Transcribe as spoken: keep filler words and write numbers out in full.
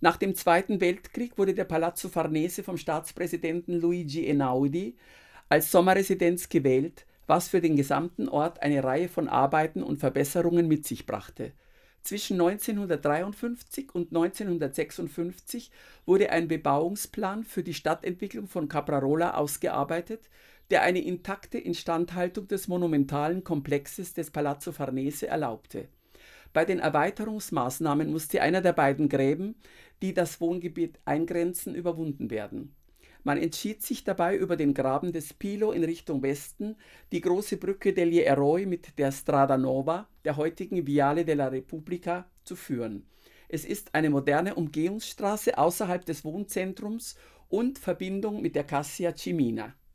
Nach dem Zweiten Weltkrieg wurde der Palazzo Farnese vom Staatspräsidenten Luigi Einaudi als Sommerresidenz gewählt, was für den gesamten Ort eine Reihe von Arbeiten und Verbesserungen mit sich brachte. Zwischen neunzehnhundertdreiundfünfzig und neunzehnhundertsechsundfünfzig wurde ein Bebauungsplan für die Stadtentwicklung von Caprarola ausgearbeitet, der eine intakte Instandhaltung des monumentalen Komplexes des Palazzo Farnese erlaubte. Bei den Erweiterungsmaßnahmen musste einer der beiden Gräben, die das Wohngebiet eingrenzen, überwunden werden. Man entschied sich dabei, über den Graben des Pilo in Richtung Westen die große Brücke degli Eroi mit der Strada Nova, der heutigen Viale della Repubblica, zu führen. Es ist eine moderne Umgehungsstraße außerhalb des Wohnzentrums und Verbindung mit der Cassia Cimina.